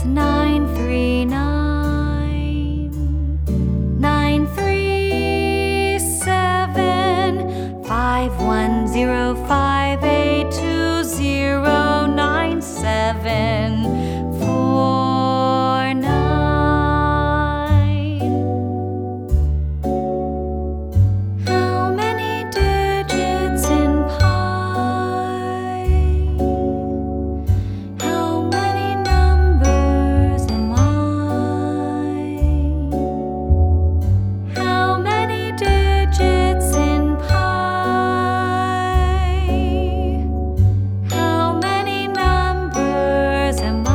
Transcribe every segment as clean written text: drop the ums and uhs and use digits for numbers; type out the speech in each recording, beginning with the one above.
939 937 510582097 49. How many digits in pi? How many numbers am I? How many digits in pi? How many numbers am I?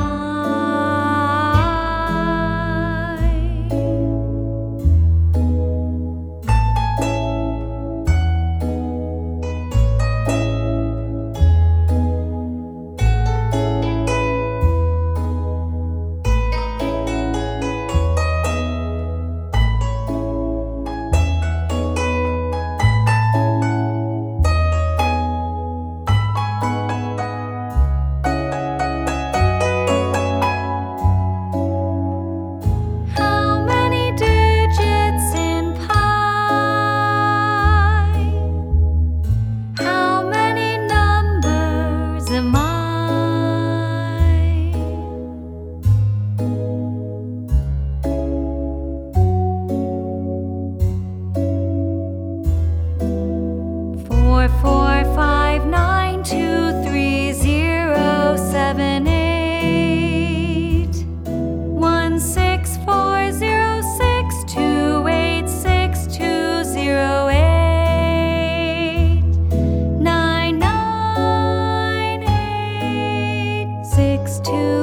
How many digits in pi? How many numbers am I? 445923078 16406286208 99862